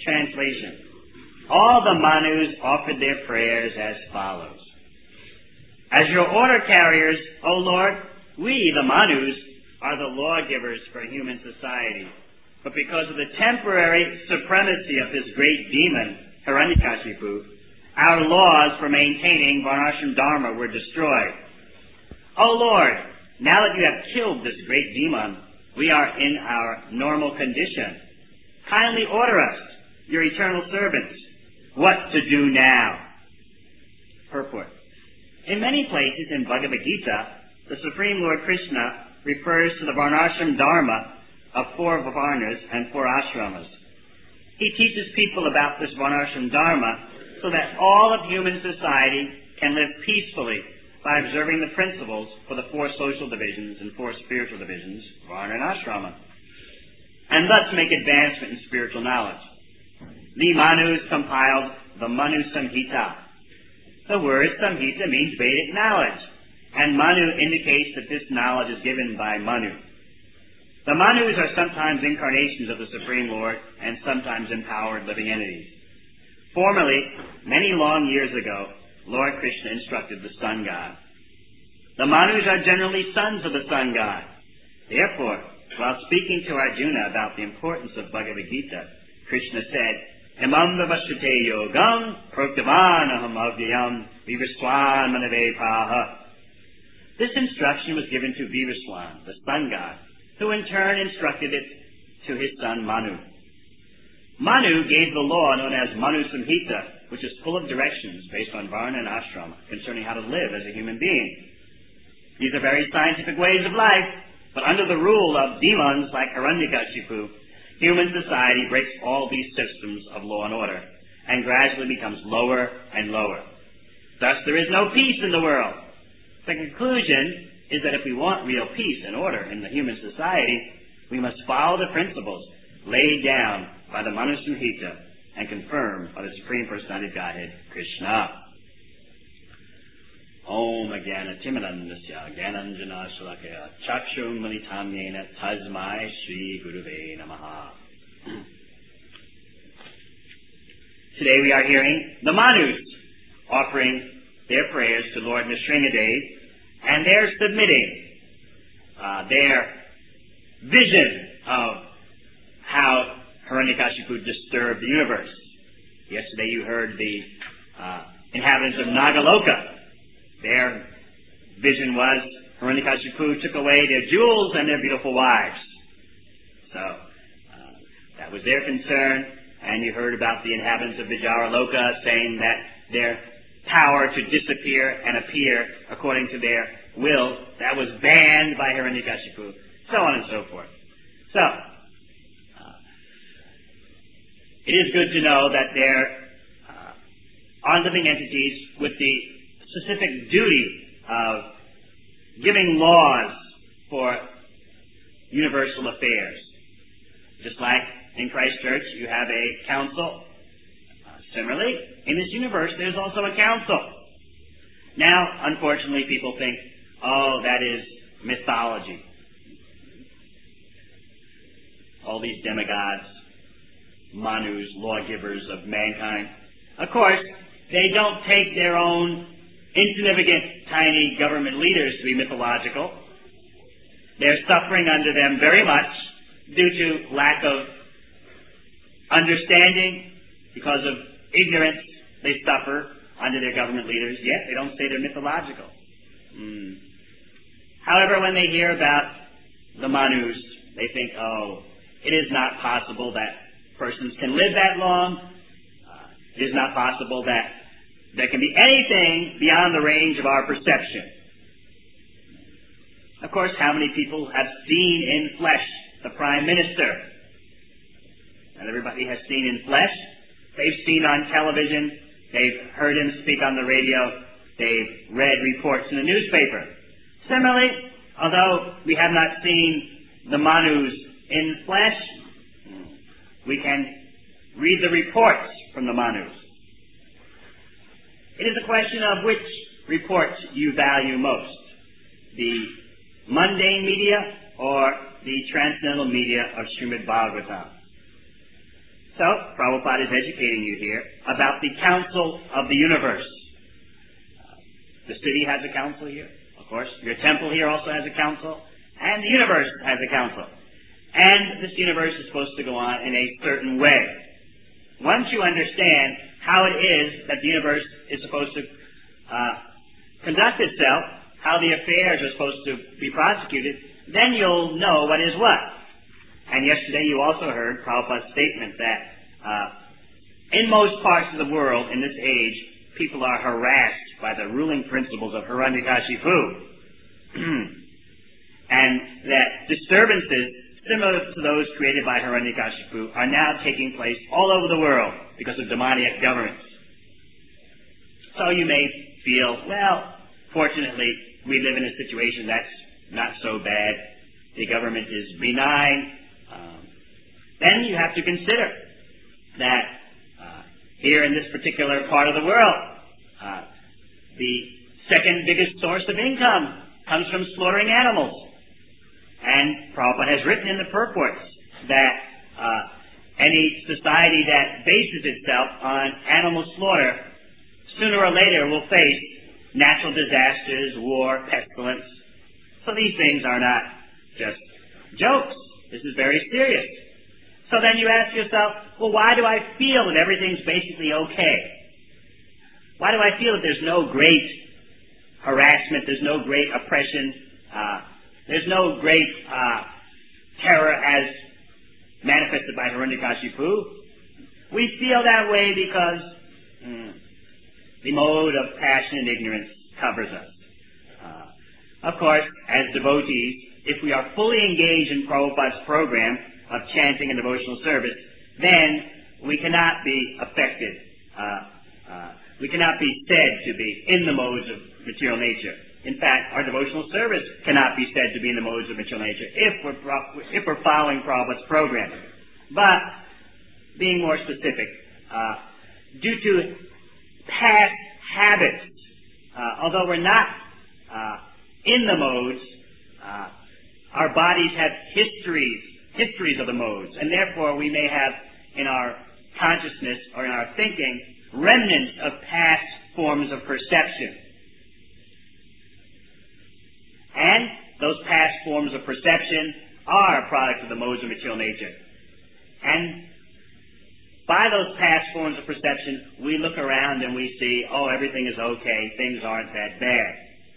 Translation. All the Manus offered their prayers as follows. As your order carriers, O Lord, we, the Manus, are the lawgivers for human society. But because of the temporary supremacy of this great demon, Hiranyakashipu, our laws for maintaining Varnashram Dharma were destroyed. O Lord, now that you have killed this great demon, we are in our normal condition. Kindly order us, your eternal servants, what to do now. Purport. In many places in Bhagavad Gita, the Supreme Lord Krishna refers to the Varnashram Dharma of 4 Varnas and 4 ashramas. He teaches people about this Varnashram Dharma so that all of human society can live peacefully by observing the principles for the 4 social divisions and 4 spiritual divisions, Varna and Ashrama, and thus make advancement in spiritual knowledge. The Manus compiled the Manu Samhita. The word Samhita means Vedic knowledge, and Manu indicates that this knowledge is given by Manu. The Manus are sometimes incarnations of the Supreme Lord and sometimes empowered living entities. Formerly, many long years ago, Lord Krishna instructed the Sun God. The Manus are generally sons of the Sun God. Therefore, while speaking to Arjuna about the importance of Bhagavad Gita, Krishna said, Imam vavashrute yogam proktavanaham avyayam vivaswan manave praha. This instruction was given to Vivaswan, the Sun God, who in turn instructed it to his son Manu. Manu gave the law known as Manu Samhita, which is full of directions based on Varna and Ashrama concerning how to live as a human being. These are very scientific ways of life, but under the rule of demons like Hiranyakashipu, human society breaks all these systems of law and order and gradually becomes lower and lower. Thus, there is no peace in the world. The conclusion is that if we want real peace and order in the human society, we must follow the principles laid down by the Manu Samhita and confirmed by the Supreme Personality of Godhead, Krishna. Om Agana Timanandasya Gyananjana Shalakaya Chakshum Manitamyena Tasmai Shri Guruve Namaha. Today we are hearing the Manus offering their prayers to Lord Nrsingadev, and they're submitting their vision of how Hiranyakashipu disturbed the universe. Yesterday you heard the inhabitants of Nagaloka. Their vision was Hiranyakashipu took away their jewels and their beautiful wives. So that was their concern, and you heard about the inhabitants of Vijaraloka saying that their power to disappear and appear according to their will, that was banned by Hiranyakashipu, so on and so forth. So, it is good to know that they're on-living entities with the specific duty of giving laws for universal affairs. Just like in Christchurch, you have a council. Similarly, in this universe, there's also a council. Now, unfortunately, people think, oh, that is mythology. All these demigods, Manus, lawgivers of mankind. Of course, they don't take their own insignificant, tiny government leaders to be mythological. They're suffering under them very much due to lack of understanding. Because of ignorance, they suffer under their government leaders, yet they don't say they're mythological. However, when they hear about the Manus, they think, oh, it is not possible that persons can live that long. It is not possible that there can be anything beyond the range of our perception. Of course, how many people have seen in flesh the Prime Minister? And everybody has seen in flesh. They've seen on television. They've heard him speak on the radio. They've read reports in the newspaper. Similarly, although we have not seen the Manus in flesh, we can read the reports from the Manus. It is a question of which reports you value most, the mundane media or the transcendental media of Srimad Bhagavatam. So, Prabhupada is educating you here about the council of the universe. The city has a council here, of course. Your temple here also has a council, and the universe has a council. And this universe is supposed to go on in a certain way. Once you understand how it is that the universe is supposed to conduct itself, how the affairs are supposed to be prosecuted, then you'll know what is what. And yesterday you also heard Prabhupada's statement that in most parts of the world in this age, people are harassed by the ruling principles of Hiranyakashipu. And that disturbances similar to those created by Hiranyakashipu are now taking place all over the world because of demoniac governments. So you may feel, well, fortunately, we live in a situation that's not so bad. The government is benign. Then you have to consider that here in this particular part of the world, the second biggest source of income comes from slaughtering animals. And Prabhupada has written in the purports that any society that bases itself on animal slaughter sooner or later will face natural disasters, war, pestilence. So these things are not just jokes. This is very serious. So then you ask yourself, well, why do I feel that everything's basically okay? Why do I feel that there's no great harassment, there's no great oppression, there's no great terror as manifested by Hiranyakashipu? We feel that way because the mode of passion and ignorance covers us. Of course, as devotees, if we are fully engaged in Prabhupada's program of chanting and devotional service, then we cannot be affected. We cannot be said to be in the modes of material nature. In fact, our devotional service cannot be said to be in the modes of material nature if we're following Prabhupada's program. But, being more specific, due to past habits, although we're not in the modes, our bodies have histories of the modes, and therefore we may have in our consciousness or in our thinking remnants of past forms of perception. And those past forms of perception are a product of the modes of material nature. And by those past forms of perception, we look around and we see, oh, everything is okay, things aren't that bad.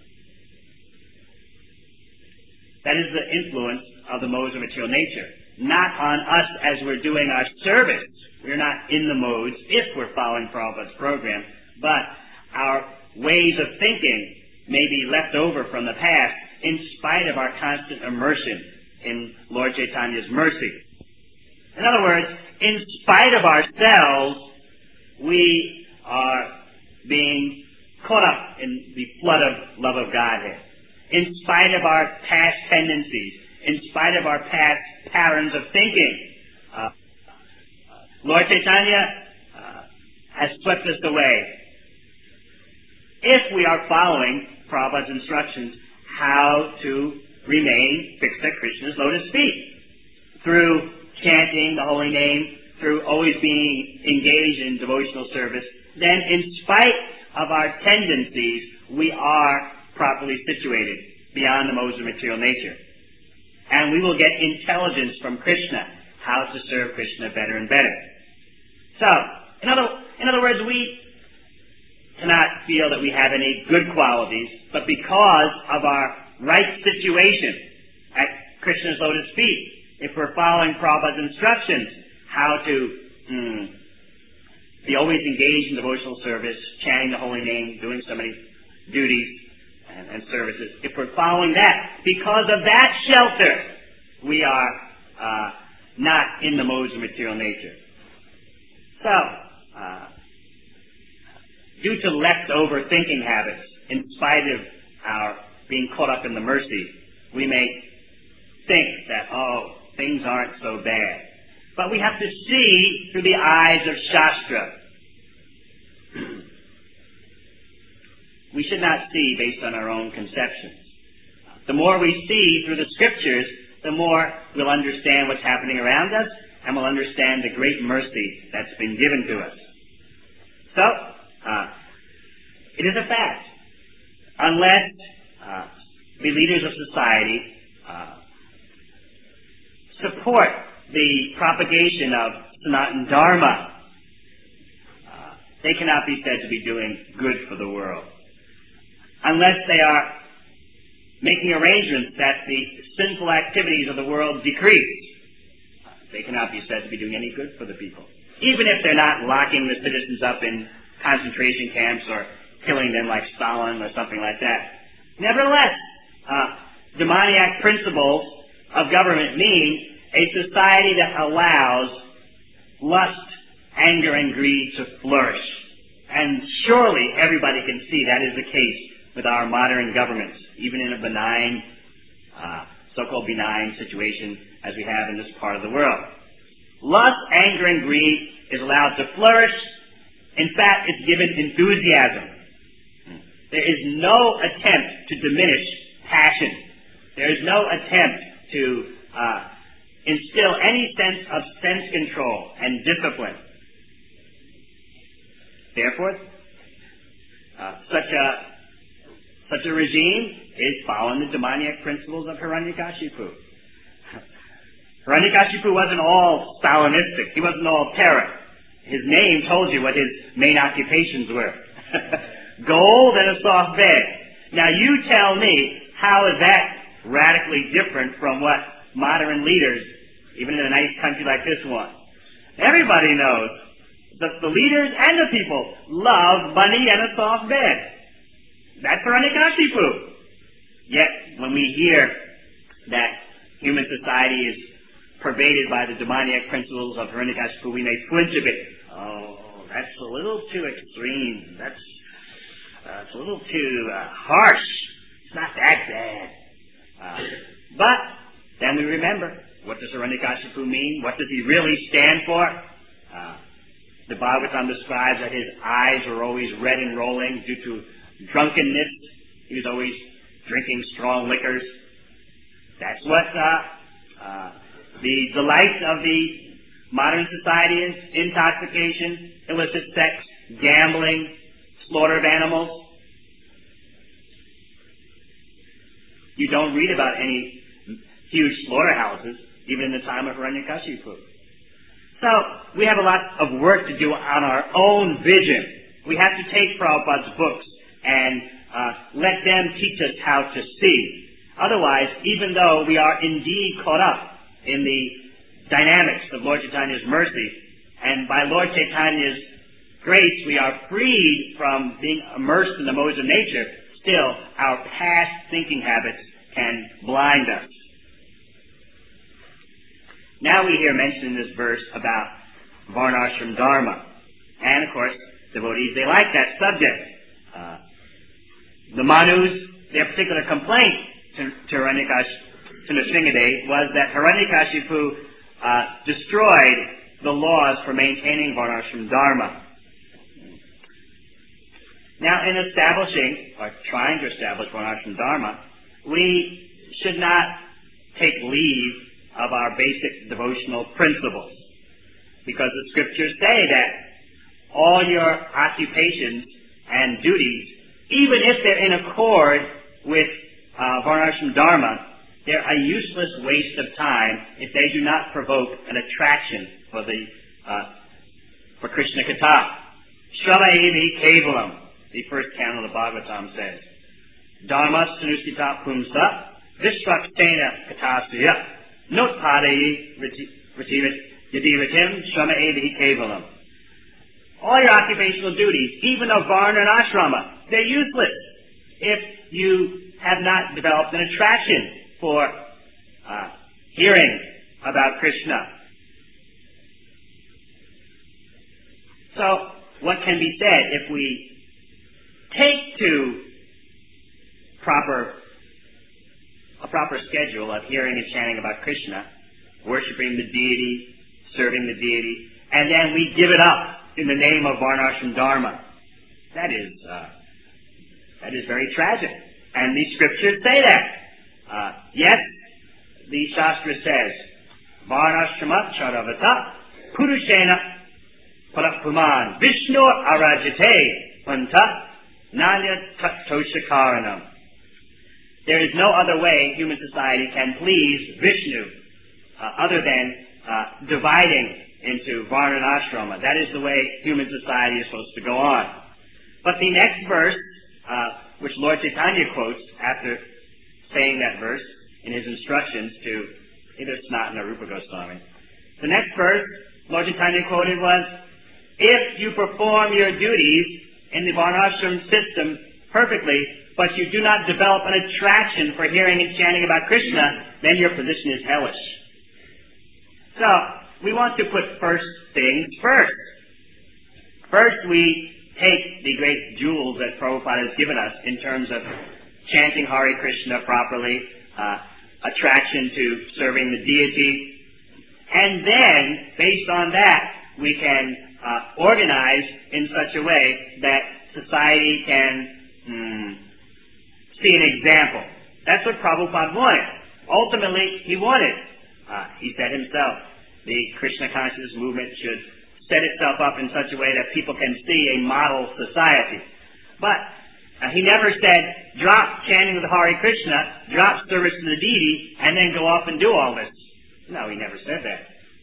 That is the influence of the modes of material nature. Not on us as we're doing our service. We're not in the modes if we're following Prabhupada's program, but our ways of thinking may be left over from the past in spite of our constant immersion in Lord Chaitanya's mercy. In other words, in spite of ourselves, we are being caught up in the flood of love of Godhead. In spite of our past tendencies, in spite of our past patterns of thinking, Lord Chaitanya has swept us away. If we are following Prabhupada's instructions how to remain fixed at Krishna's lotus feet, through chanting the holy name, through always being engaged in devotional service, then in spite of our tendencies, we are properly situated beyond the modes of material nature. And we will get intelligence from Krishna, how to serve Krishna better and better. So, in other words, we cannot feel that we have any good qualities, but because of our right situation at Krishna's lotus feet, if we're following Prabhupada's instructions, how to be always engaged in devotional service, chanting the holy name, doing so many duties and services, if we're following that, because of that shelter, we are not in the modes of material nature. So, due to leftover thinking habits, in spite of our being caught up in the mercy, we may think that, oh, things aren't so bad. But we have to see through the eyes of Shastra. We should not see based on our own conceptions. The more we see through the scriptures, the more we'll understand what's happening around us, and will understand the great mercy that's been given to us. So, it is a fact. Unless the leaders of society support the propagation of Sanatana Dharma, they cannot be said to be doing good for the world. Unless they are making arrangements that the sinful activities of the world decrease, they cannot be said to be doing any good for the people. Even if they're not locking the citizens up in concentration camps or killing them like Stalin or something like that. Nevertheless, demoniac principles of government mean a society that allows lust, anger, and greed to flourish. And surely everybody can see that is the case with our modern governments, even in a benign, so-called benign situation as we have in this part of the world. Lust, anger, and greed is allowed to flourish. In fact, it's given enthusiasm. There is no attempt to diminish passion. There is no attempt to instill any sense of sense control and discipline. Therefore, such a regime is following the demoniac principles of Hiranyakashipu. Hiranyakashipu wasn't all Stalinistic. He wasn't all terror. His name told you what his main occupations were. Gold and a soft bed. Now you tell me, how is that radically different from what modern leaders, even in a nice country like this one? Everybody knows that the leaders and the people love money and a soft bed. That's Hiranyakashipu. Yet, when we hear that human society is pervaded by the demoniac principles of Hiranyakashipu, we may flinch a bit. Oh, that's a little too extreme. That's a little too harsh. It's not that bad. But then we remember, what does Hiranyakashipu mean? What does he really stand for? The Bhagavatam describes that his eyes were always red and rolling due to drunkenness. He was always drinking strong liquors. That's what the delight of the modern society is: intoxication, illicit sex, gambling, slaughter of animals. You don't read about any huge slaughterhouses, even in the time of Hiranyakashipu. So, we have a lot of work to do on our own vision. We have to take Prabhupada's books and let them teach us how to see. Otherwise, even though we are indeed caught up in the dynamics of Lord Chaitanya's mercy, and by Lord Chaitanya's grace we are freed from being immersed in the modes of nature, still our past thinking habits can blind us. Now we hear mentioned in this verse about Varnashram Dharma. And of course, devotees, they like that subject. The Manus, their particular complaint to Nrsingadev was that Hiranyakashipu destroyed the laws for maintaining Varnashram Dharma. Now, in establishing, or trying to establish Varnashram Dharma, we should not take leave of our basic devotional principles, because the scriptures say that all your occupations and duties, even if they're in accord with Varnashram Dharma, they're a useless waste of time if they do not provoke an attraction for Krishna Katha. Shrava evi kevalam, the first canon of the Bhagavatam says. Dharma sanusita pumsa vishvaktena katasya notpadayi yadiratim shrama evi kevalam. All your occupational duties, even of Varna and Ashrama, they're useless if you have not developed an attraction for hearing about Krishna. So, what can be said if we take to a proper schedule of hearing and chanting about Krishna, worshiping the deity, serving the deity, and then we give it up in the name of Varnashram Dharma? That is very tragic. And these scriptures say that. Yes, the Shastra says, Varnashrama Charavata Purushena Parapuman Vishnu Arajate Panta Nanya Tattoshakaranam. There is no other way human society can please Vishnu other than dividing into Varna and Ashrama. That is the way human society is supposed to go on. But the next verse, which Lord Chaitanya quotes after saying that verse in his instructions to either Sanatana or Rupa Goswami, the next verse Lord Chaitanya quoted was, if you perform your duties in the Varnashram system perfectly, but you do not develop an attraction for hearing and chanting about Krishna, then your position is hellish. So, we want to put first things first. First, we take the great jewels that Prabhupada has given us in terms of chanting Hare Krishna properly, attraction to serving the deity, and then, based on that, we can organize in such a way that society can see an example. That's what Prabhupada wanted. Ultimately, he wanted, he said himself, the Krishna consciousness movement should set itself up in such a way that people can see a model society. But he never said, drop chanting of the Hare Krishna, drop service to the deity, and then go off and do all this. No, he never said that.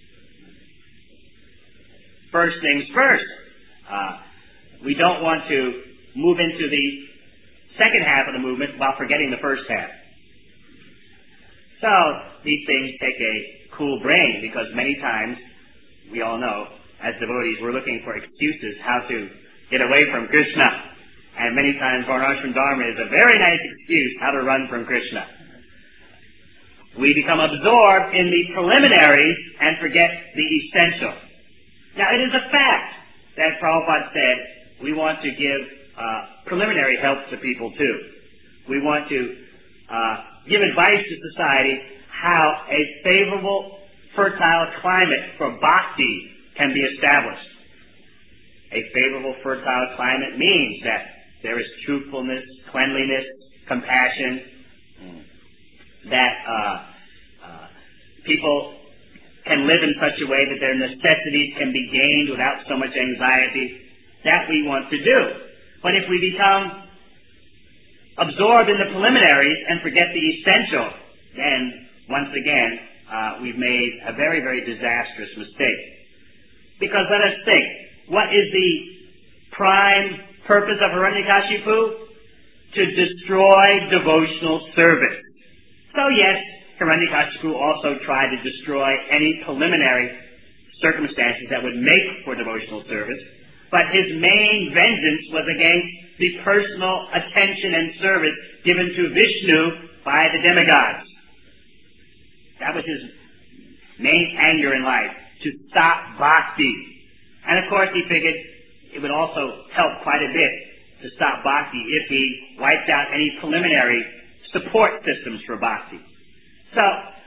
First things first. We don't want to move into the second half of the movement while forgetting the first half. So, these things take a cool brain, because many times, we all know, as devotees, we're looking for excuses how to get away from Krishna. And many times, Varnashram Dharma is a very nice excuse how to run from Krishna. We become absorbed in the preliminaries and forget the essential. Now, it is a fact that Prabhupada said we want to give preliminary help to people too. We want to give advice to society how a favorable, fertile climate for bhakti can be established. A favorable, fertile climate means that there is truthfulness, cleanliness, compassion, that people can live in such a way that their necessities can be gained without so much anxiety. That we want to do. But if we become absorbed in the preliminaries and forget the essential, then, once again, we've made a very, very disastrous mistake. Because let us think, what is the prime purpose of Hiranyakashipu? To destroy devotional service. So yes, Hiranyakashipu also tried to destroy any preliminary circumstances that would make for devotional service, but his main vengeance was against the personal attention and service given to Vishnu by the demigods. That was his main anger in life, to stop bhakti. And of course he figured it would also help quite a bit to stop bhakti if he wiped out any preliminary support systems for bhakti. So,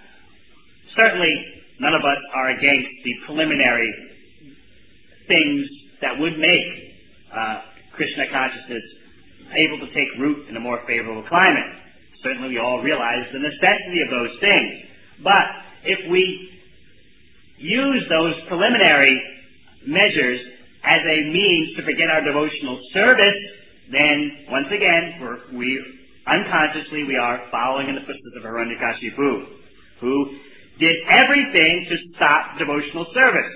certainly none of us are against the preliminary things that would make Krishna consciousness able to take root in a more favorable climate. Certainly we all realize the necessity of those things. But if we use those preliminary measures as a means to forget our devotional service, then once again, unconsciously we are following in the footsteps of Hiranyakashipu, who did everything to stop devotional service.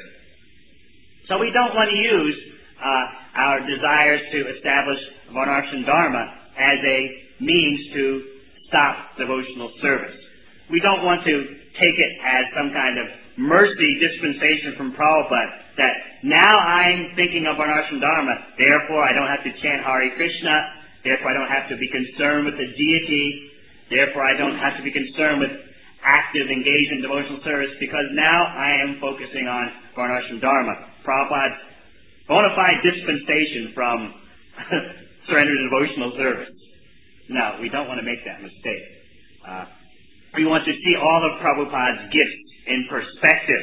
So we don't want to use our desires to establish Varnashram Dharma as a means to stop devotional service. We don't want to take it as some kind of mercy dispensation from Prabhupada that now I'm thinking of Varnashram Dharma, therefore I don't have to chant Hare Krishna, therefore I don't have to be concerned with the deity, therefore I don't have to be concerned with active engagement in devotional service, because now I am focusing on Varnashram Dharma. Prabhupada's bona fide dispensation from surrender to devotional service. No, we don't want to make that mistake. We want to see all of Prabhupada's gifts in perspective.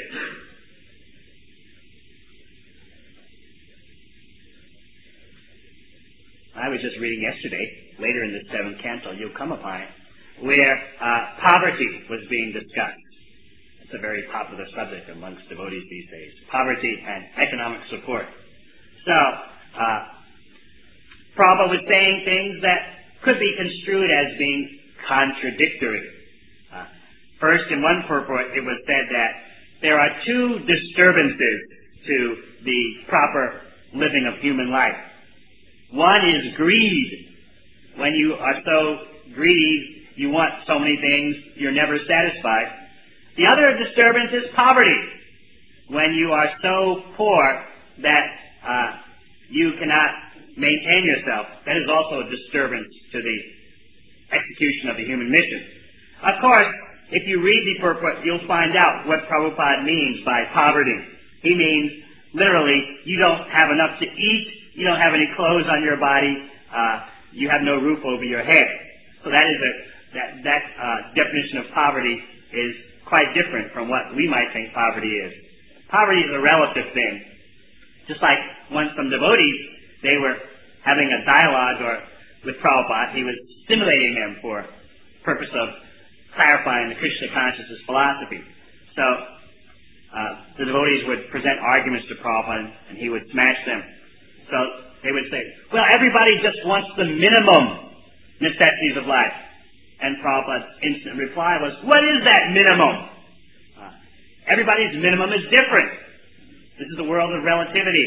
I was just reading yesterday, later in the 7th canto, you'll come upon it, where poverty was being discussed. It's a very popular subject amongst devotees these days. Poverty and economic support. So, Prabhupada was saying things that could be construed as being contradictory. First, in one purport, it was said that there are two disturbances to the proper living of human life. One is greed. When you are so greedy, you want so many things, you're never satisfied. The other disturbance is poverty. When you are so poor that you cannot maintain yourself, that is also a disturbance to the execution of the human mission. Of course, if you read the purport, you'll find out what Prabhupada means by poverty. He means, literally, you don't have enough to eat, you don't have any clothes on your body, you have no roof over your head. So that is that definition of poverty is quite different from what we might think poverty is. Poverty is a relative thing. Just like once some devotees, they were having a dialogue with Prabhupada, he was stimulating them for purpose of clarifying the Krishna consciousness philosophy. So the devotees would present arguments to Prabhupada and he would smash them. So they would say, well, everybody just wants the minimum necessities of life. And Prabhupada's instant reply was, what is that minimum? Everybody's minimum is different. This is a world of relativity.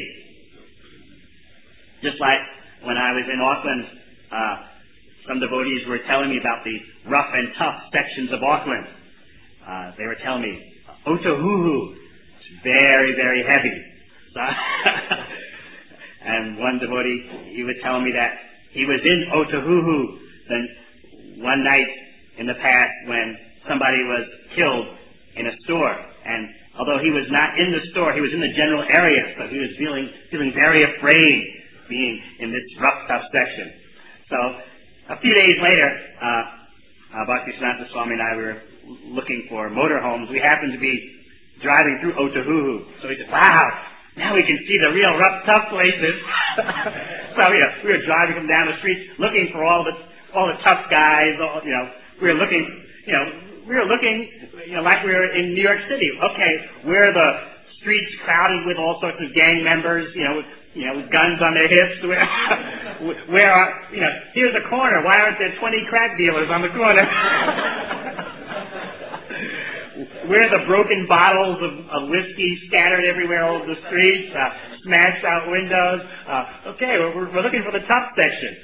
Just like when I was in Auckland, some devotees were telling me about the rough and tough sections of Auckland. They were telling me, Otahuhu, it's very, very heavy. So and one devotee, he was telling me that he was in Otahuhu then one night in the past when somebody was killed in a store. And although he was not in the store, he was in the general area, so he was feeling very afraid being in this rough, tough section. So a few days later, Bhaktisiddhanta Swami and I were looking for motorhomes. We happened to be driving through Otahuhu. So we said, wow, now we can see the real rough, tough places. So, we were driving them down the street looking for all the tough guys. We were looking like we were in New York City. Okay, where are the streets crowded with all sorts of gang members, with guns on their hips? Where are, here's a corner. Why aren't there 20 crack dealers on the corner? Where are the broken bottles of whiskey scattered everywhere over the streets, smashed out windows? Okay, we're looking for the tough section.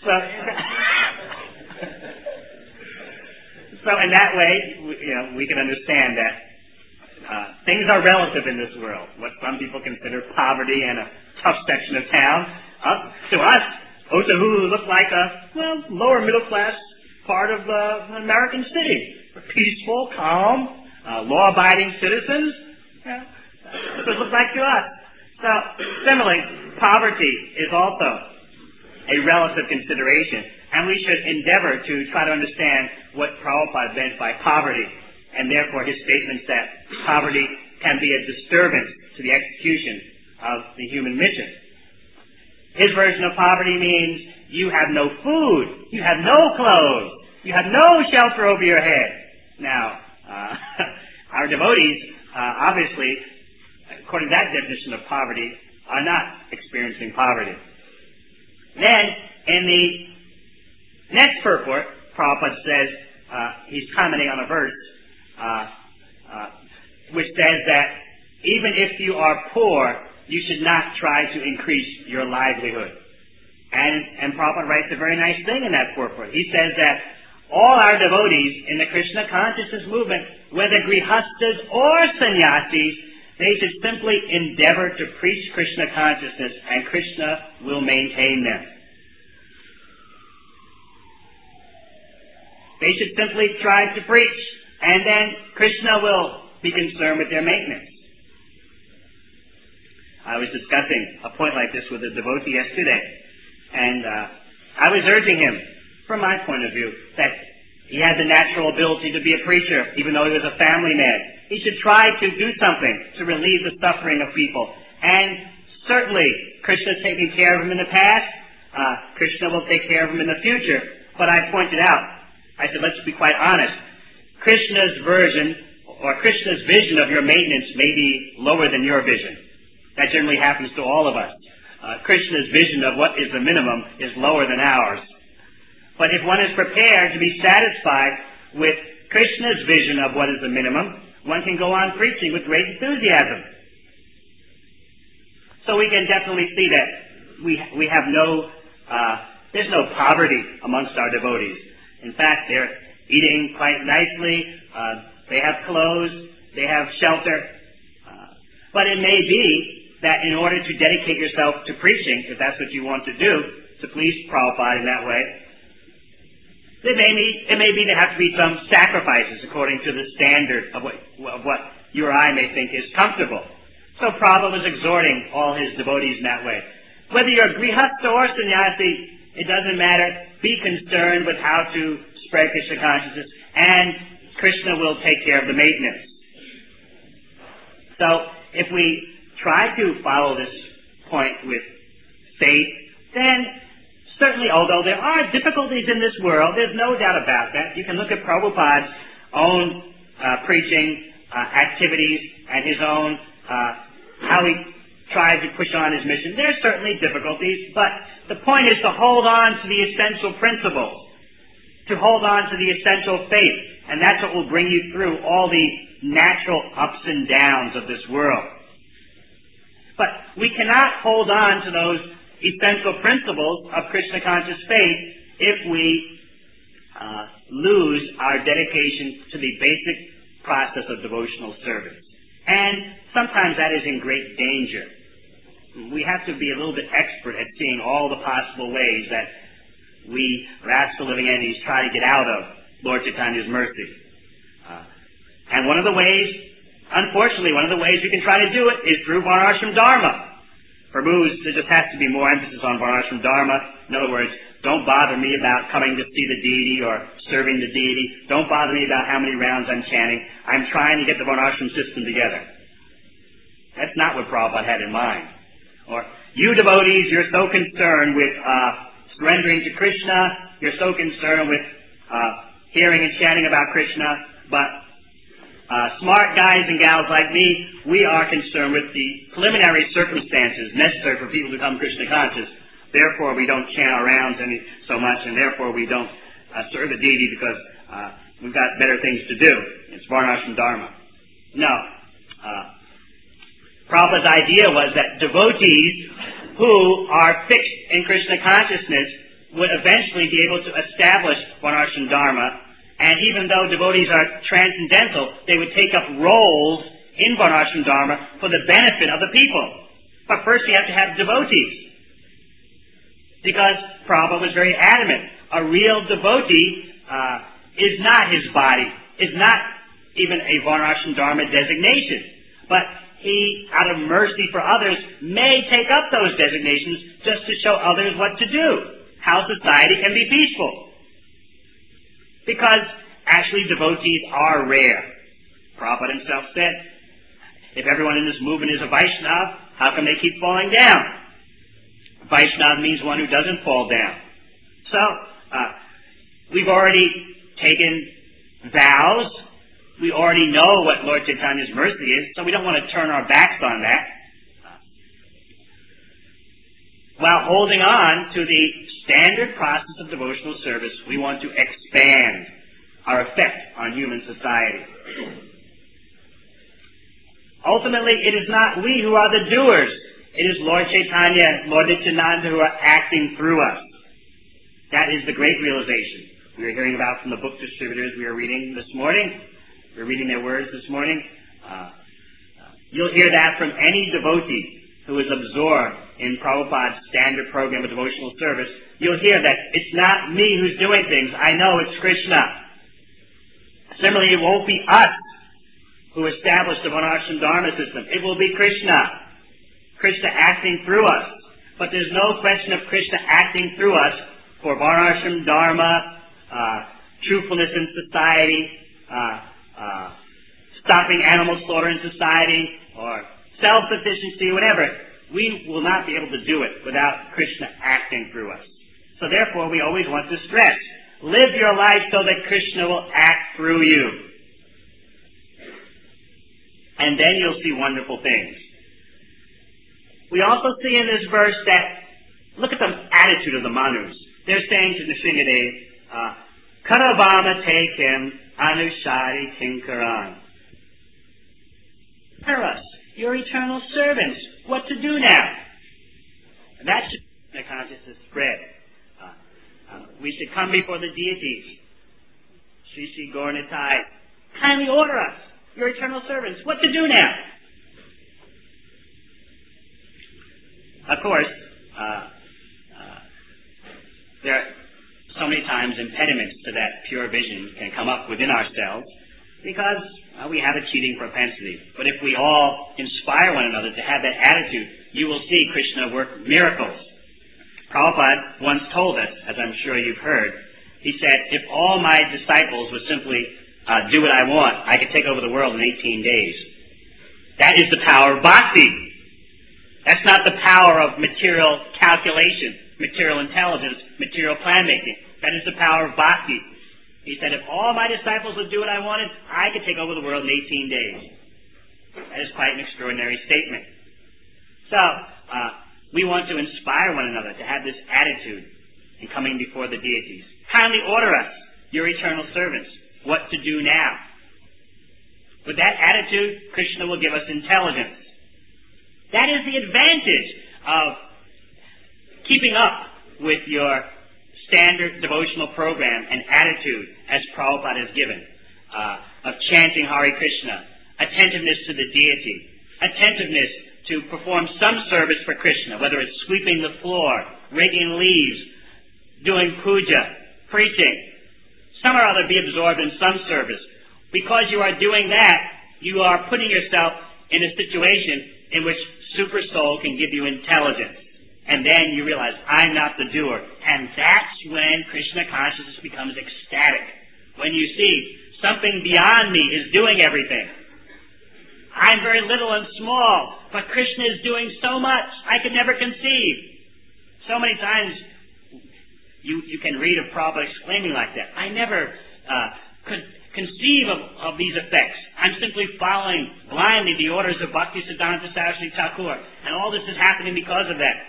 So in that way, we can understand that things are relative in this world. What some people consider poverty and a tough section of town, to us, Otahuhu looks like a lower middle class part of an American city. Peaceful, calm, law-abiding citizens. That's what it looks like to us. So similarly, poverty is also a relative consideration, and we should endeavor to try to understand what Prabhupada meant by poverty, and therefore his statements that poverty can be a disturbance to the execution of the human mission. His version of poverty means you have no food, you have no clothes, you have no shelter over your head. Now, our devotees, obviously, according to that definition of poverty, are not experiencing poverty. Then, in the next purport, Prabhupada says, he's commenting on a verse, which says that even if you are poor, you should not try to increase your livelihood. And Prabhupada writes a very nice thing in that purport. He says that all our devotees in the Krishna consciousness movement, whether grihastas or sannyasis, they should simply endeavor to preach Krishna consciousness, and Krishna will maintain them. They should simply try to preach, and then Krishna will be concerned with their maintenance. I was discussing a point like this with a devotee yesterday, and I was urging him, from my point of view, that he had the natural ability to be a preacher, even though he was a family man. He should try to do something to relieve the suffering of people. And certainly, Krishna's taken care of him in the past. Krishna will take care of him in the future. But I pointed out, I said, let's be quite honest. Krishna's version, or Krishna's vision of your maintenance may be lower than your vision. That generally happens to all of us. Krishna's vision of what is the minimum is lower than ours. But if one is prepared to be satisfied with Krishna's vision of what is the minimum, one can go on preaching with great enthusiasm. So we can definitely see that we have there's no poverty amongst our devotees. In fact, they're eating quite nicely, they have clothes, they have shelter. But it may be that in order to dedicate yourself to preaching, if that's what you want to do, to please Prabhupada in that way, it may be there have to be some sacrifices according to the standard of what you or I may think is comfortable. So Prabhupada was exhorting all his devotees in that way. Whether you're grihastha or sannyasi, it doesn't matter. Be concerned with how to spread Krishna consciousness, and Krishna will take care of the maintenance. So if we try to follow this point with faith, then certainly, although there are difficulties in this world, there's no doubt about that. You can look at Prabhupada's own preaching activities and his own how he tried to push on his mission. There are certainly difficulties, but the point is to hold on to the essential principles, to hold on to the essential faith, and that's what will bring you through all the natural ups and downs of this world. But we cannot hold on to those essential principles of Krishna conscious faith if we lose our dedication to the basic process of devotional service. And sometimes that is in great danger. We have to be a little bit expert at seeing all the possible ways that we rascal living entities try to get out of Lord Chaitanya's mercy. And one of the ways, unfortunately, we can try to do it is through Varnashram Dharma. For Prabhu's, there just has to be more emphasis on Varnashram Dharma. In other words, don't bother me about coming to see the deity or serving the deity. Don't bother me about how many rounds I'm chanting. I'm trying to get the Varnashram system together. That's not what Prabhupada had in mind. Or, you devotees, you're so concerned with surrendering to Krishna, you're so concerned with hearing and chanting about Krishna, but smart guys and gals like me, we are concerned with the preliminary circumstances necessary for people to become Krishna conscious. Therefore, we don't chant our rounds so much, and therefore we don't serve the deity because we've got better things to do. It's Varnashram Dharma. No. Prabhupada's idea was that devotees who are fixed in Krishna consciousness would eventually be able to establish Varnashram Dharma. And even though devotees are transcendental, they would take up roles in Varnashram Dharma for the benefit of the people. But first you have to have devotees. Because Prabhupada was very adamant. A real devotee is not his body, is not even a Varnashram Dharma designation. But he, out of mercy for others, may take up those designations just to show others what to do, how society can be peaceful. Because actually devotees are rare. Prabhupada himself said, if everyone in this movement is a Vaishnava, how come they keep falling down? Vaishnava means one who doesn't fall down. So, we've already taken vows. We already know what Lord Chaitanya's mercy is, so we don't want to turn our backs on that. While holding on to the standard process of devotional service, we want to expand our effect on human society. Ultimately, it is not we who are the doers. It is Lord Chaitanya, Lord Nityananda who are acting through us. That is the great realization we are hearing about from the book distributors we are reading this morning. We're reading their words this morning. You'll hear that from any devotee who is absorbed in Prabhupada's standard program of devotional service. You'll hear that it's not me who's doing things. I know it's Krishna. Similarly, it won't be us who established the Varnashram Dharma system. It will be Krishna. Krishna acting through us. But there's no question of Krishna acting through us for Varnashram Dharma, truthfulness in society, stopping animal slaughter in society, or self-sufficiency, whatever. We will not be able to do it without Krishna acting through us. So therefore, we always want to stress, live your life so that Krishna will act through you. and then you'll see wonderful things. We also see in this verse that, look at the attitude of the Manus. They're saying to Nrsingadev, Karavama take him, Anushari Tinkaran. Tell us, your eternal servants, what to do now? That should be the consciousness spread. We should come before the deities. Shishi Gornitai, kindly order us, your eternal servants, what to do now? Of course, there are so many times impediments to that pure vision can come up within ourselves because we have a cheating propensity. But if we all inspire one another to have that attitude, you will see Krishna work miracles. Prabhupada once told us, as I'm sure you've heard, he said, if all my disciples would simply do what I want, I could take over the world in 18 days. That is the power of bhakti. That's not the power of material calculation, material intelligence, material plan making. That is the power of bhakti. He said, if all my disciples would do what I wanted, I could take over the world in 18 days. That is quite an extraordinary statement. So, we want to inspire one another to have this attitude in coming before the deities. Kindly order us, your eternal servants, what to do now. With that attitude, Krishna will give us intelligence. That is the advantage of keeping up with your standard devotional program and attitude as Prabhupada has given, of chanting Hare Krishna, attentiveness to the deity, attentiveness to perform some service for Krishna, whether it's sweeping the floor, raking leaves, doing puja, preaching. Some or other be absorbed in some service. Because you are doing that, you are putting yourself in a situation in which Super Soul can give you intelligence. And then you realize, I'm not the doer. And that's when Krishna consciousness becomes ecstatic. When you see, something beyond me is doing everything. I'm very little and small, but Krishna is doing so much, I could never conceive. So many times, you can read of Prabhupada exclaiming like that. I never could conceive of these effects. I'm simply following blindly the orders of Bhaktisiddhanta Saraswati Thakur, and all this is happening because of that.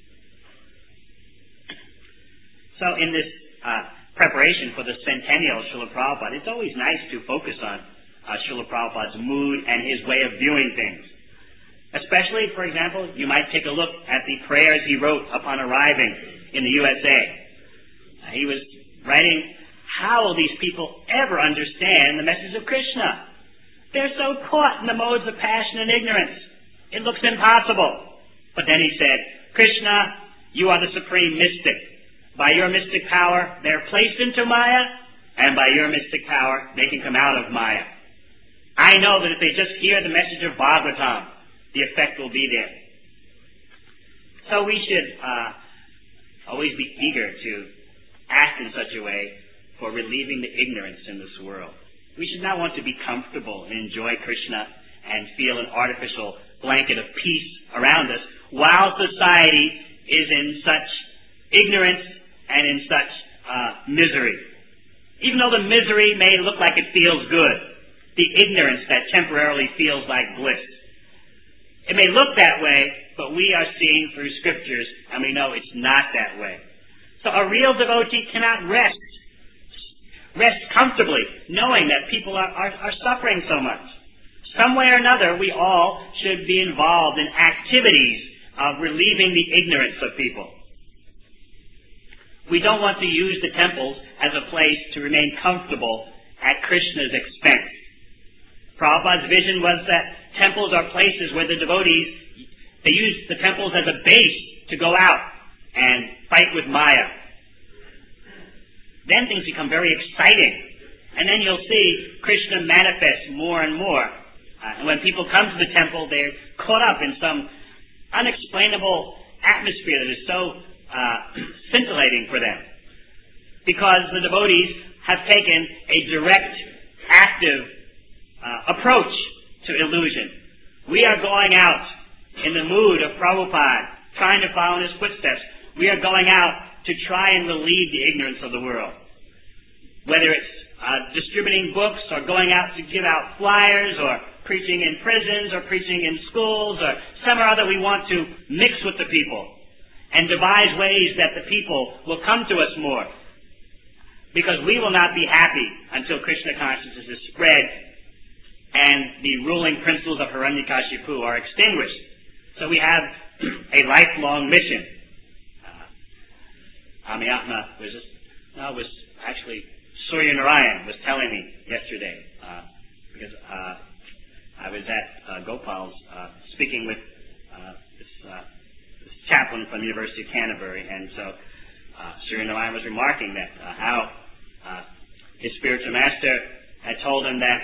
So in this preparation for the centennial of Srila Prabhupada, it's always nice to focus on Srila Prabhupada's mood and his way of viewing things. Especially, for example, you might take a look at the prayers he wrote upon arriving in the USA. He was writing, how will these people ever understand the message of Krishna? They're so caught in the modes of passion and ignorance. It looks impossible. But then he said, Krishna, you are the supreme mystic. By your mystic power, they're placed into Maya, and by your mystic power, they can come out of Maya. I know that if they just hear the message of Bhagavatam, the effect will be there. So we should always be eager to act in such a way for relieving the ignorance in this world. We should not want to be comfortable and enjoy Krishna and feel an artificial blanket of peace around us while society is in such ignorance and in such misery. Even though the misery may look like it feels good, the ignorance that temporarily feels like bliss. It may look that way, but we are seeing through scriptures, and we know it's not that way. So a real devotee cannot rest comfortably, knowing that people are suffering so much. Some way or another, we all should be involved in activities of relieving the ignorance of people. We don't want to use the temples as a place to remain comfortable at Krishna's expense. Prabhupada's vision was that temples are places where the devotees, they use the temples as a base to go out and fight with Maya. Then things become very exciting. And then you'll see Krishna manifest more and more. And when people come to the temple, they're caught up in some unexplainable atmosphere that is so scintillating for them. Because the devotees have taken a direct, active approach to illusion. We are going out in the mood of Prabhupada, trying to follow in his footsteps. We are going out to try and relieve the ignorance of the world. Whether it's distributing books or going out to give out flyers or preaching in prisons or preaching in schools or somewhere or other we want to mix with the people and devise ways that the people will come to us more. Because we will not be happy until Krishna consciousness is spread and the ruling principles of Hiranyakashipu are extinguished. So we have a lifelong mission. Amitma was actually Surya Narayan was telling me yesterday, because I was at Gopal's speaking with this chaplain from the University of Canterbury, and so Surya Narayan was remarking that how his spiritual master had told him that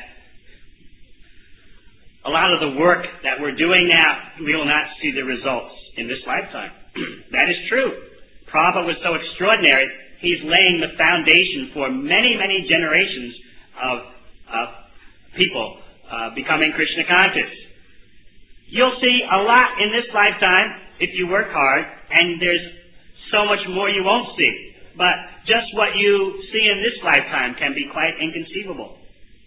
a lot of the work that we're doing now, we will not see the results in this lifetime. That is true. Prabhupada was so extraordinary, he's laying the foundation for many, many generations of people becoming Krishna conscious. You'll see a lot in this lifetime if you work hard, and there's so much more you won't see. But just what you see in this lifetime can be quite inconceivable.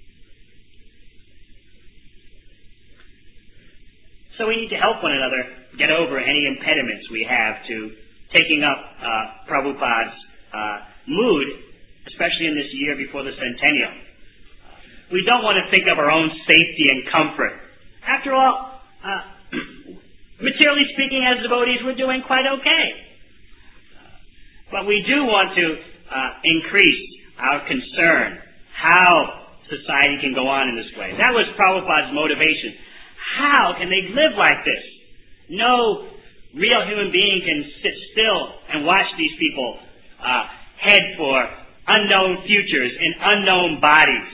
So we need to help one another get over any impediments we have to taking up Prabhupada's mood, especially in this year before the centennial. We don't want to think of our own safety and comfort. After all, materially speaking, as devotees, we're doing quite okay. But we do want to increase our concern how society can go on in this way. That was Prabhupada's motivation. How can they live like this? No real human being can sit still and watch these people head for unknown futures in unknown bodies.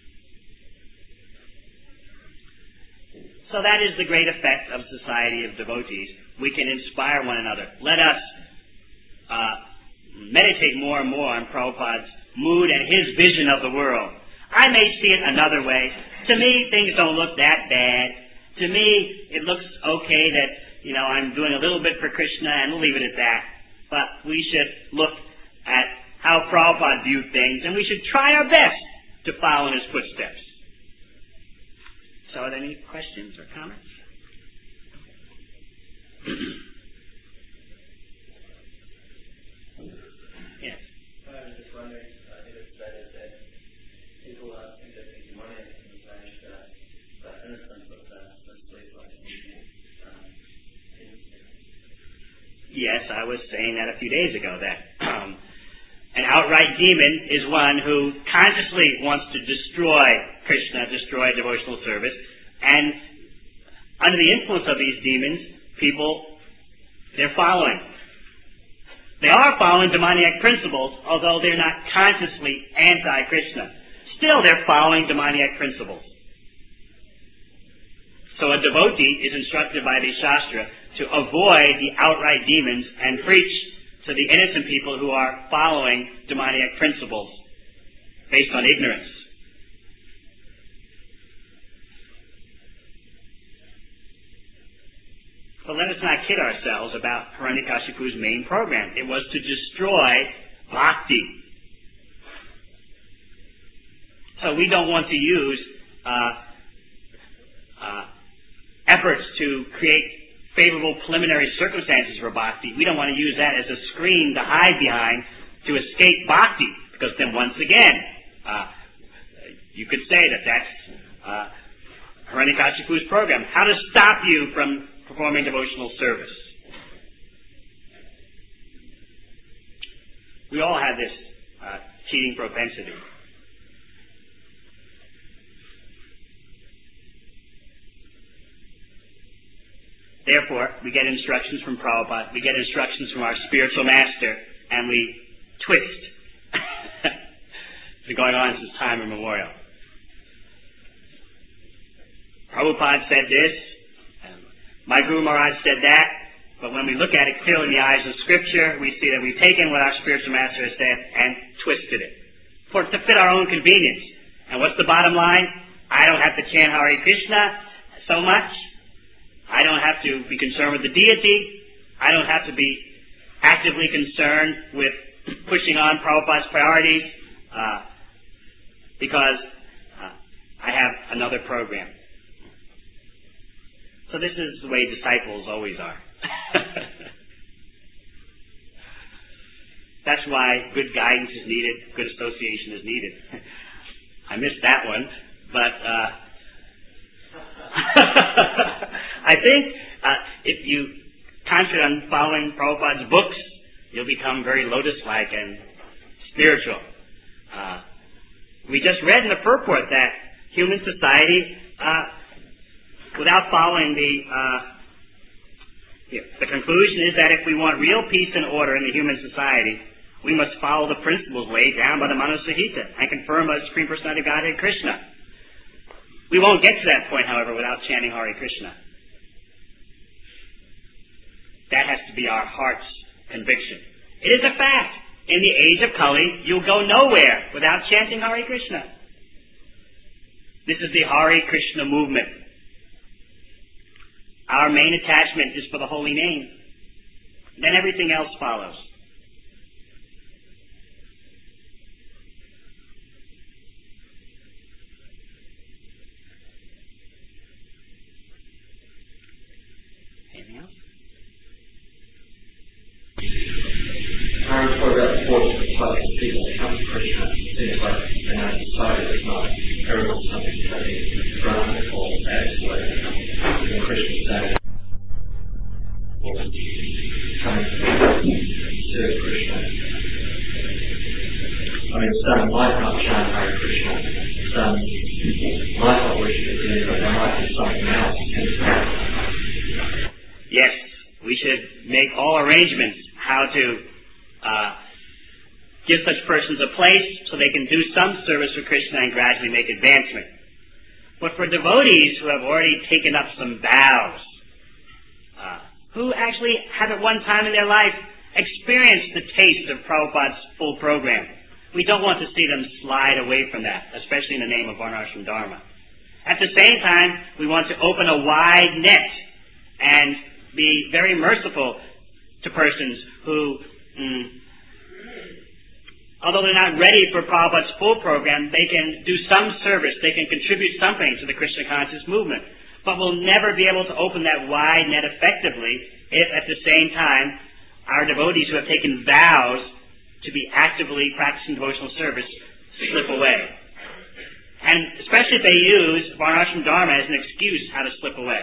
So that is the great effect of society of devotees. We can inspire one another. Let us meditate more and more on Prabhupada's mood and his vision of the world. I may see it another way. To me, things don't look that bad. To me, it looks okay that, I'm doing a little bit for Krishna, and we'll leave it at that. But we should look at how Prabhupada viewed things, and we should try our best to follow in his footsteps. So are there any questions or comments? Yes. I was just wondering, I think it's better that people think that the money can be managed, but innocent of sleep like Yes, I was saying that a few days ago, that an outright demon is one who consciously wants to destroy Krishna, destroy devotional service, and under the influence of these demons, they're following. They are following demoniac principles, although they're not consciously anti-Krishna. Still, they're following demoniac principles. So a devotee is instructed by the Shastra to avoid the outright demons and preach to the innocent people who are following demoniac principles based on ignorance. But let us not kid ourselves about Hiranyakashipu's main program. It was to destroy bhakti. So we don't want to use efforts to create favorable preliminary circumstances for bhakti. We don't want to use that as a screen to hide behind to escape bhakti, because then once again, you could say that that's Hiranyakashipu's program. How to stop you from performing devotional service. We all have this cheating propensity. Therefore, we get instructions from Prabhupada, we get instructions from our spiritual master, and we twist. It's been going on since time immemorial. Prabhupada said this, my Guru Maharaj said that, but when we look at it clearly in the eyes of Scripture, we see that we've taken what our spiritual master has said and twisted it to fit our own convenience. And what's the bottom line? I don't have to chant Hare Krishna so much. I don't have to be concerned with the deity. I don't have to be actively concerned with pushing on Prabhupada's priorities because I have another program. So this is the way disciples always are. That's why good guidance is needed, good association is needed. I missed that one, but I think if you concentrate on following Prabhupada's books, you'll become very lotus-like and spiritual. We just read in the purport that human society, without following the conclusion is that if we want real peace and order in the human society, we must follow the principles laid down by the Manu Samhita and confirm a Supreme Personality of Godhead Krishna. We won't get to that point, however, without chanting Hare Krishna. That has to be our heart's conviction. It is a fact. In the age of Kali, you'll go nowhere without chanting Hare Krishna. This is the Hare Krishna movement. Our main attachment is for the holy name. Then everything else follows. Anything else? Parents talk about the force of people that come to Krishna. Things like in our society there's not terrible something happening around or absolute in Krishna's saying or coming to serve Krishna. I mean, some might not chant Hare Krishna, some might not wish to do, but there might be something else. Yes, we should make all arrangements how to give such persons a place so they can do some service for Krishna and gradually make advancement. But for devotees who have already taken up some vows, who actually have at one time in their life experienced the taste of Prabhupada's full program, we don't want to see them slide away from that, especially in the name of Varnashram Dharma. At the same time, we want to open a wide net and be very merciful to persons who, although they're not ready for Prabhupada's full program, they can do some service, they can contribute something to the Krishna conscious movement. But we'll never be able to open that wide net effectively if at the same time our devotees who have taken vows to be actively practicing devotional service slip away. And especially if they use Varnashram Dharma as an excuse how to slip away.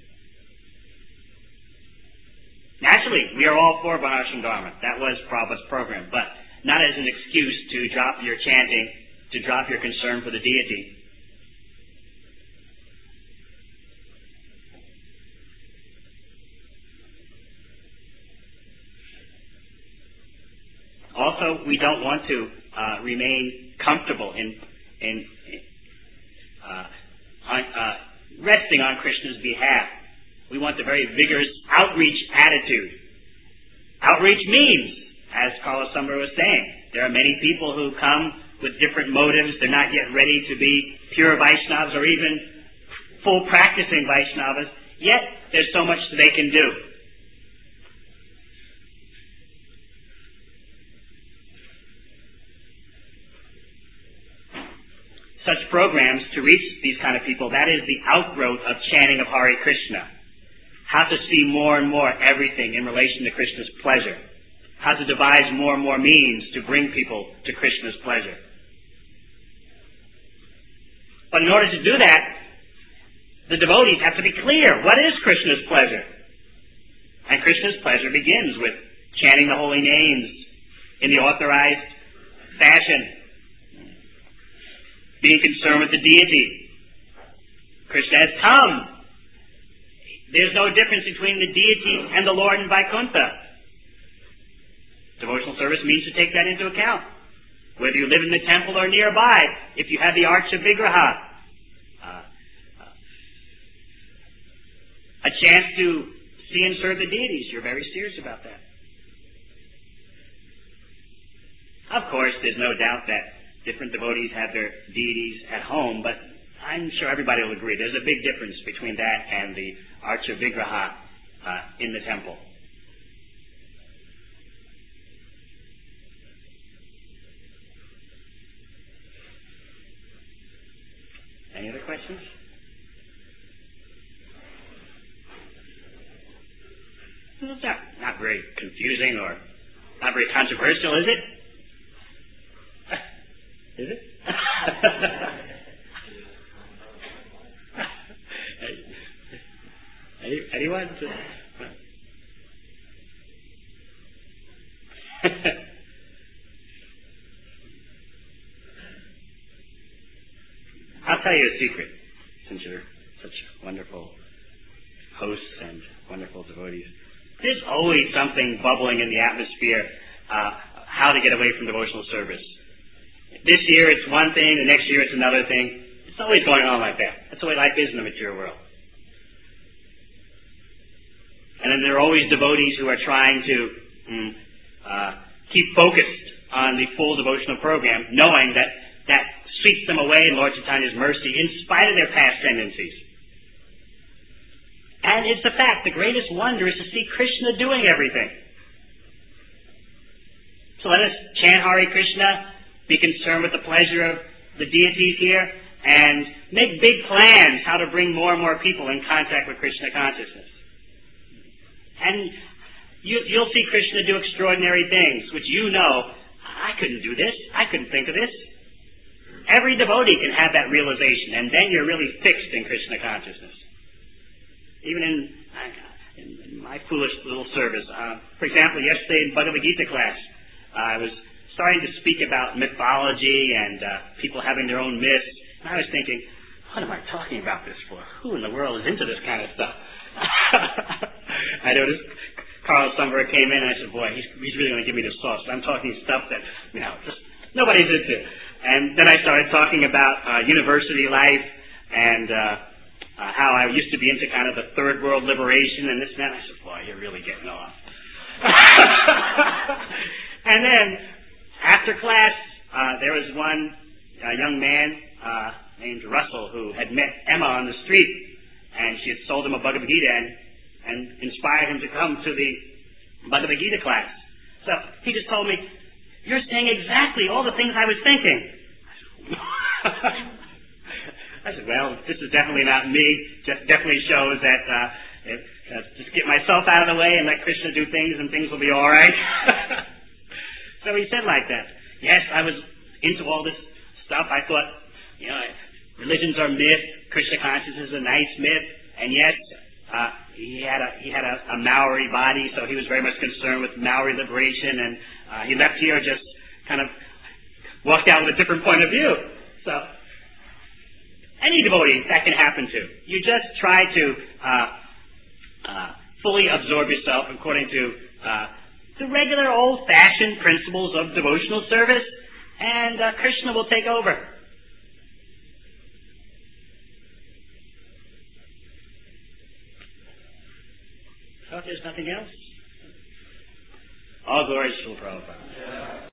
Naturally, we are all for Varnashram Dharma. That was Prabhupada's program, but not as an excuse to drop your chanting, to drop your concern for the deity. Also, we don't want to remain comfortable in resting on Krishna's behalf. We want a very vigorous outreach attitude. Outreach means, as Carlos Sumber was saying, there are many people who come with different motives. They're not yet ready to be pure Vaishnavas or even full practicing Vaishnavas, yet there's so much that they can do. Such programs to reach these kind of people, that is the outgrowth of chanting of Hare Krishna. How to see more and more everything in relation to Krishna's pleasure. How to devise more and more means to bring people to Krishna's pleasure. But in order to do that, the devotees have to be clear. What is Krishna's pleasure? And Krishna's pleasure begins with chanting the holy names in the authorized fashion. Being concerned with the deity. Krishna has come. There's no difference between the deity and the Lord in Vaikuntha. Devotional service means to take that into account. Whether you live in the temple or nearby, if you have the Archa Vigraha, a chance to see and serve the deities, you're very serious about that. Of course, there's no doubt that different devotees have their deities at home, but I'm sure everybody will agree there's a big difference between that and the Archa Vigraha in the temple. Any other questions? very confusing or not very controversial, is it? Is it? Anyone? I'll tell you a secret, since you're such wonderful hosts and wonderful devotees. There's always something bubbling in the atmosphere, how to get away from devotional service. This year it's one thing, the next year it's another thing. It's always going on like that. That's the way life is in the material world. And then there are always devotees who are trying to keep focused on the full devotional program, knowing that that sweeps them away in Lord Chaitanya's mercy in spite of their past tendencies. And it's the fact, the greatest wonder is to see Krishna doing everything. So let us chant Hare Krishna, be concerned with the pleasure of the deities here, and make big plans how to bring more and more people in contact with Krishna consciousness. And you'll see Krishna do extraordinary things, which you know, I couldn't do this, I couldn't think of this. Every devotee can have that realization, and then you're really fixed in Krishna consciousness. Even in my foolish little service. For example, yesterday in Bhagavad Gita class, I was starting to speak about mythology and people having their own myths. And I was thinking, what am I talking about this for? Who in the world is into this kind of stuff? I noticed Carl Sumberg came in and I said, boy, he's really going to give me the sauce. I'm talking stuff that, just nobody's into. And then I started talking about university life and how I used to be into kind of the third world liberation and this and that. I said, boy, you're really getting off. And then, after class, there was one young man named Russell who had met Emma on the street, and she had sold him a Bhagavad Gita and inspired him to come to the Bhagavad Gita class. So he just told me, you're saying exactly all the things I was thinking. I said, well, this is definitely not me. Just definitely shows that just get myself out of the way and let Krishna do things and things will be all right. So he said like that. Yes, I was into all this stuff. I thought, religions are myth. Krishna consciousness is a nice myth. And yet, he had a Maori body, so he was very much concerned with Maori liberation. And he left here just kind of walked out with a different point of view. So, any devotee, that can happen to. You just try to fully absorb yourself according to the regular old-fashioned principles of devotional service, and Krishna will take over. So if there's nothing else, all glories to Prabhupada.